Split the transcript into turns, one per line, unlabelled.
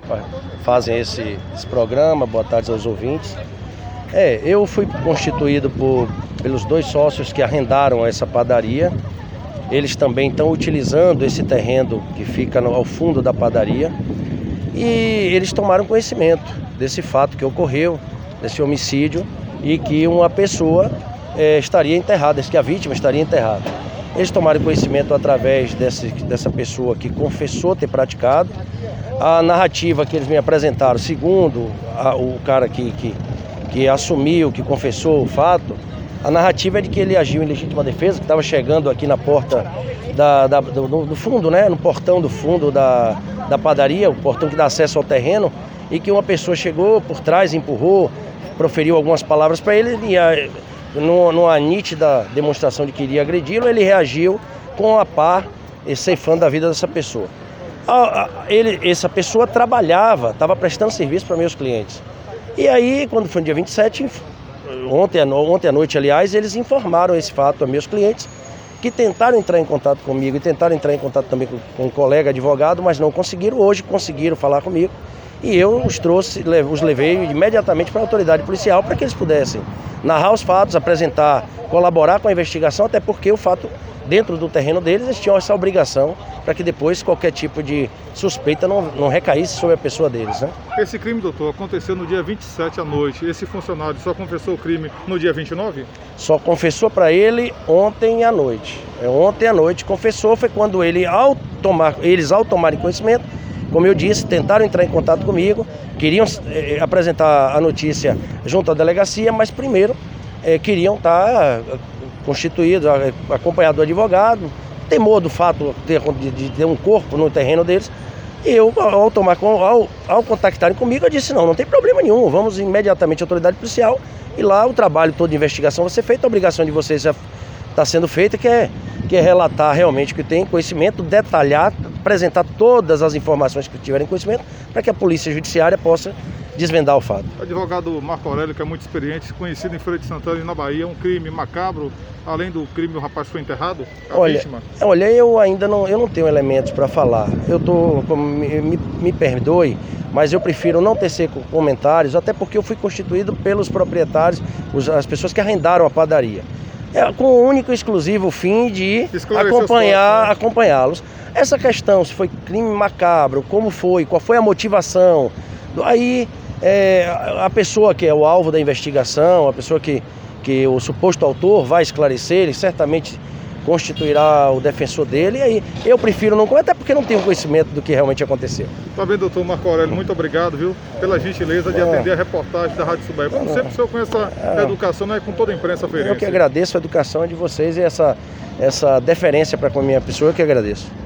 fazem esse programa. Boa tarde aos ouvintes. Eu fui constituído pelos dois sócios que arrendaram essa padaria. Eles também estão utilizando esse terreno que fica ao fundo da padaria. E eles tomaram conhecimento desse fato que ocorreu, desse homicídio, e que uma pessoa estaria enterrada, que a vítima estaria enterrada. Eles tomaram conhecimento através dessa pessoa que confessou ter praticado. A narrativa que eles me apresentaram, segundo o cara que assumiu, que confessou o fato, a narrativa é de que ele agiu em legítima defesa, que estava chegando aqui na porta do fundo, né, no portão do fundo da padaria, o portão que dá acesso ao terreno, e que uma pessoa chegou por trás, empurrou, proferiu algumas palavras para ele, e numa nítida demonstração de que iria agredi-lo, ele reagiu com a pá, ceifando a vida dessa pessoa. Essa pessoa trabalhava, estava prestando serviço para meus clientes. E aí, quando foi no dia 27, ontem à noite, aliás, eles informaram esse fato a meus clientes, que tentaram entrar em contato comigo e tentaram entrar em contato também com um colega advogado, mas não conseguiram. Hoje conseguiram falar comigo e eu os levei imediatamente para a autoridade policial para que eles pudessem narrar os fatos, apresentar, colaborar com a investigação, até porque o fato dentro do terreno deles, eles tinham essa obrigação para que depois qualquer tipo de suspeita não recaísse sobre a pessoa deles, né?
Esse crime, doutor, aconteceu no dia 27 à noite. Esse funcionário só confessou o crime no dia 29?
Só confessou para ele ontem à noite. Ontem à noite confessou, foi quando eles, ao tomarem conhecimento, como eu disse, tentaram entrar em contato comigo, queriam apresentar a notícia junto à delegacia, mas primeiro queriam estar constituídos, acompanhado do advogado, temor do fato de ter um corpo no terreno deles. E eu, ao contactarem comigo, eu disse, não tem problema nenhum, vamos imediatamente à autoridade policial, e lá o trabalho todo de investigação vai ser feito, a obrigação de vocês já está sendo feita, que é relatar realmente o que tem conhecimento, detalhar, apresentar todas as informações que tiverem conhecimento, para que a polícia judiciária possa desvendar o fato.
O advogado Marco Aurélio, que é muito experiente, conhecido em Feira de Santana e na Bahia, um crime macabro, além do crime o rapaz foi enterrado, vítima.
Olha, eu ainda não tenho elementos para falar. Me perdoe, mas eu prefiro não tecer comentários, até porque eu fui constituído pelos proprietários, as pessoas que arrendaram a padaria. Com o único e exclusivo fim de acompanhá-los. Essa questão, se foi crime macabro, como foi, qual foi a motivação, aí a pessoa que é o alvo da investigação, a pessoa que o suposto autor vai esclarecer, ele certamente constituirá o defensor dele, e aí eu prefiro não comentar, até porque não tenho conhecimento do que realmente aconteceu.
Tá bem, doutor Marco Aurélio, muito obrigado, viu, pela gentileza de atender a reportagem da Rádio Subaia. Como sempre, o senhor conhece a educação, né, com toda a imprensa feirense.
Eu que agradeço a educação de vocês e essa deferência para com a minha pessoa, eu que agradeço.